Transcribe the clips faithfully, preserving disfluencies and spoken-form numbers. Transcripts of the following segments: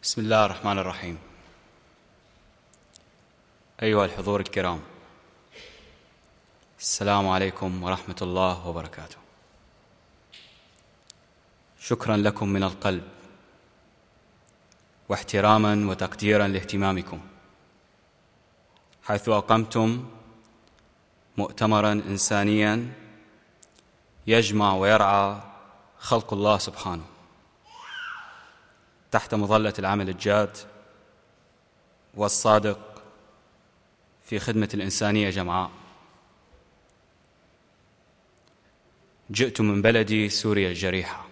بسم الله الرحمن الرحيم. أيها الحضور الكرام، السلام عليكم ورحمة الله وبركاته. شكرا لكم من القلب واحتراما وتقديرا لاهتمامكم، حيث أقمتم مؤتمرا إنسانيا يجمع ويرعى خلق الله سبحانه تحت مظلة العمل الجاد والصادق في خدمة الإنسانية جمعاء. جئت من بلدي سوريا الجريحة،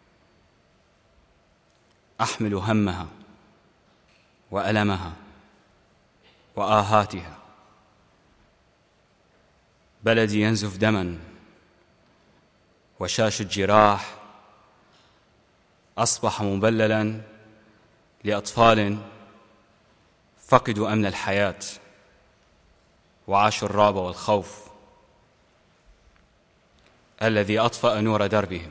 أحمل همها وألمها وآهاتها. بلدي ينزف دما وشاش الجراح أصبح مبللا لأطفال فقدوا أمن الحياة وعاشوا الرعب والخوف الذي أطفأ نور دربهم،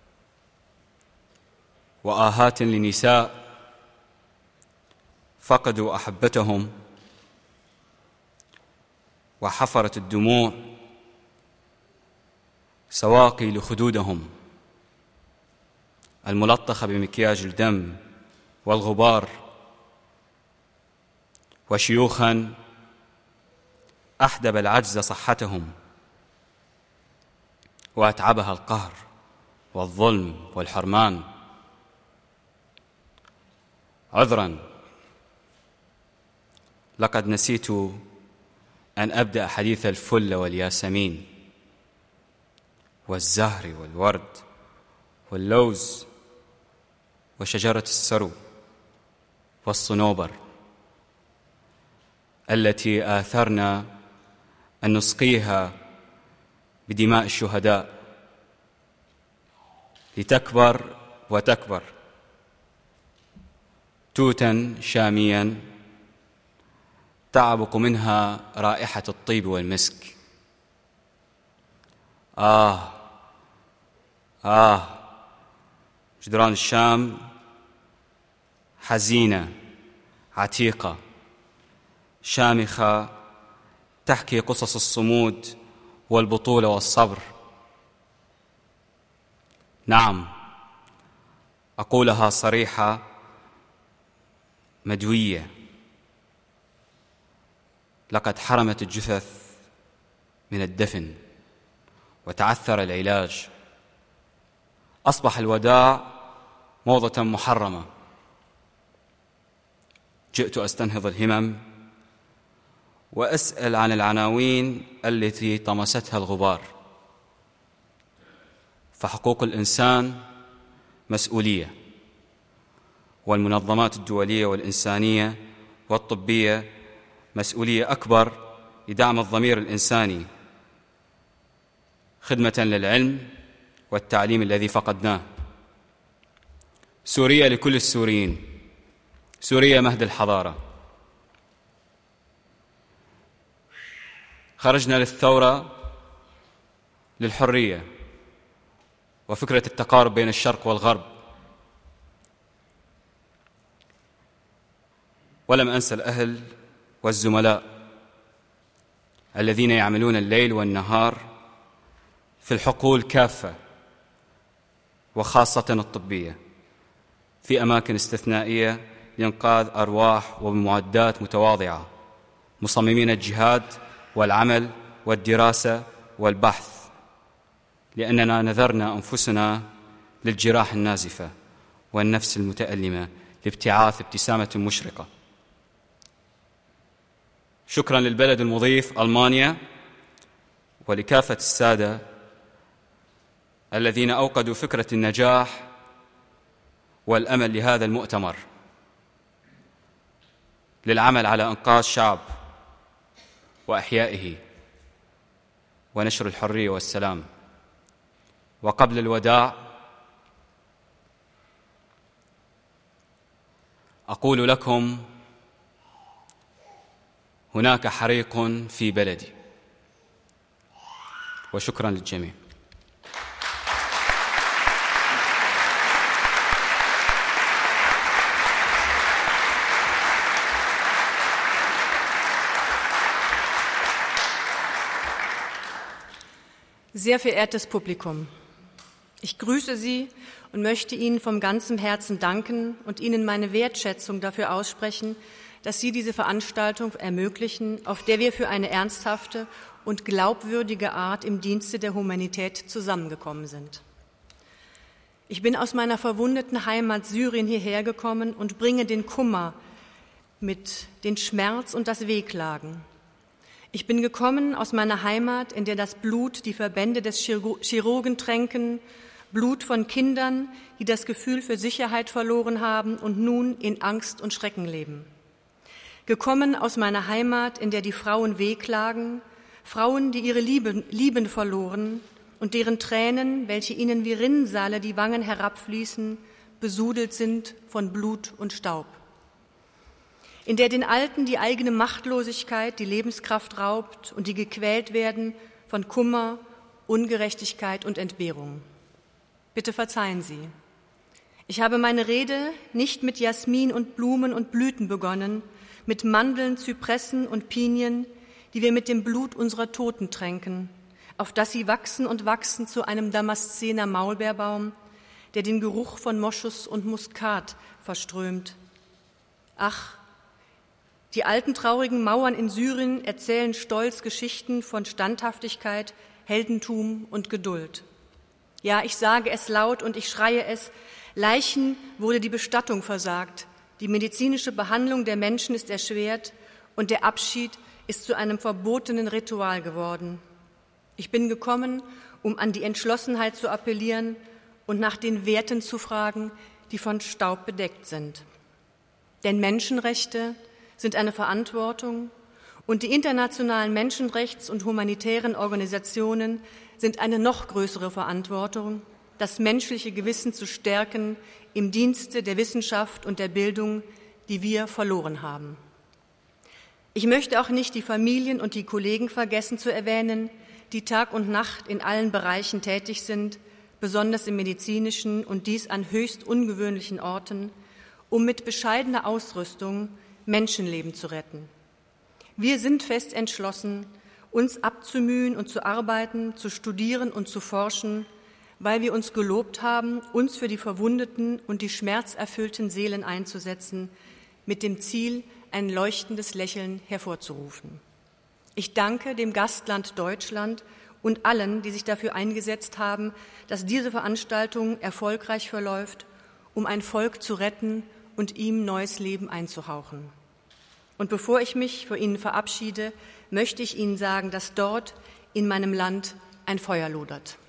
وآهات لنساء فقدوا أحبتهم وحفرت الدموع سواقي لخدودهم الملطخة بمكياج الدم والغبار، وشيوخا أحدب العجز صحتهم وأتعبها القهر والظلم والحرمان. عذرا، لقد نسيت أن أبدأ حديث الفل والياسمين والزهر والورد واللوز وشجرة السرو والصنوبر التي آثرنا أن نسقيها بدماء الشهداء لتكبر وتكبر توتا شاميا تعبق منها رائحة الطيب والمسك. آه آه جدران الشام حزينة عتيقة شامخة تحكي قصص الصمود والبطولة والصبر. نعم، أقولها صريحة مدوية، لقد حرمت الجثث من الدفن وتعثر العلاج. أصبح الوداع موضة محرمة. جئت أستنهض الهمم وأسأل عن العناوين التي طمستها الغبار، فحقوق الإنسان مسؤولية، والمنظمات الدولية والإنسانية والطبية مسؤولية أكبر لدعم الضمير الإنساني خدمة للعلم والتعليم الذي فقدناه. سوريا لكل السوريين، سوريا مهد الحضارة. خرجنا للثورة للحرية وفكرة التقارب بين الشرق والغرب، ولم أنسى الأهل والزملاء الذين يعملون الليل والنهار في الحقول كافة وخاصة الطبية في أماكن استثنائية لإنقاذ أرواح وبمعدات متواضعة، مصممين الجهاد والعمل والدراسة والبحث، لأننا نذرنا أنفسنا للجراح النازفة والنفس المتألمة لابتعاث ابتسامة مشرقة. شكرا للبلد المضيف ألمانيا ولكافة السادة الذين أوقدوا فكرة النجاح والأمل لهذا المؤتمر للعمل على إنقاذ شعب وإحيائه ونشر الحرية والسلام. وقبل الوداع أقول لكم: هناك حريق في بلدي. وشكرا للجميع. Sehr verehrtes Publikum, ich grüße Sie und möchte Ihnen vom ganzen Herzen danken und Ihnen meine Wertschätzung dafür aussprechen, dass Sie diese Veranstaltung ermöglichen, auf der wir für eine ernsthafte und glaubwürdige Art im Dienste der Humanität zusammengekommen sind. Ich bin aus meiner verwundeten Heimat Syrien hierher gekommen und bringe den Kummer mit, den Schmerz und das Wehklagen. Ich bin gekommen aus meiner Heimat, in der das Blut die Verbände des Chirurgen tränken, Blut von Kindern, die das Gefühl für Sicherheit verloren haben und nun in Angst und Schrecken leben. Gekommen aus meiner Heimat, in der die Frauen wehklagen, Frauen, die ihre Lieben, Lieben verloren und deren Tränen, welche ihnen wie Rinnsale die Wangen herabfließen, besudelt sind von Blut und Staub. In der den Alten die eigene Machtlosigkeit die Lebenskraft raubt und die gequält werden von Kummer, Ungerechtigkeit und Entbehrung. Bitte verzeihen Sie. Ich habe meine Rede nicht mit Jasmin und Blumen und Blüten begonnen, mit Mandeln, Zypressen und Pinien, die wir mit dem Blut unserer Toten tränken, auf das sie wachsen und wachsen zu einem Damaszener Maulbeerbaum, der den Geruch von Moschus und Muskat verströmt. Ach, die alten traurigen Mauern in Syrien erzählen stolz Geschichten von Standhaftigkeit, Heldentum und Geduld. Ja, ich sage es laut und ich schreie es, Leichen wurde die Bestattung versagt, die medizinische Behandlung der Menschen ist erschwert und der Abschied ist zu einem verbotenen Ritual geworden. Ich bin gekommen, um an die Entschlossenheit zu appellieren und nach den Werten zu fragen, die von Staub bedeckt sind. Denn Menschenrechte sind eine Verantwortung und die internationalen Menschenrechts- und humanitären Organisationen sind eine noch größere Verantwortung, das menschliche Gewissen zu stärken im Dienste der Wissenschaft und der Bildung, die wir verloren haben. Ich möchte auch nicht die Familien und die Kollegen vergessen zu erwähnen, die Tag und Nacht in allen Bereichen tätig sind, besonders im medizinischen und dies an höchst ungewöhnlichen Orten, um mit bescheidener Ausrüstung Menschenleben zu retten. Wir sind fest entschlossen, uns abzumühen und zu arbeiten, zu studieren und zu forschen, weil wir uns gelobt haben, uns für die verwundeten und die schmerzerfüllten Seelen einzusetzen, mit dem Ziel, ein leuchtendes Lächeln hervorzurufen. Ich danke dem Gastland Deutschland und allen, die sich dafür eingesetzt haben, dass diese Veranstaltung erfolgreich verläuft, um ein Volk zu retten und ihm neues Leben einzuhauchen. Und bevor ich mich vor Ihnen verabschiede, möchte ich Ihnen sagen, dass dort in meinem Land ein Feuer lodert.